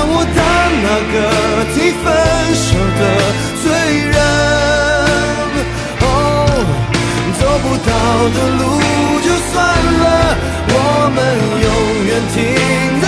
我当那个提分手的罪人。哦，走不到的路就算了，我们永远停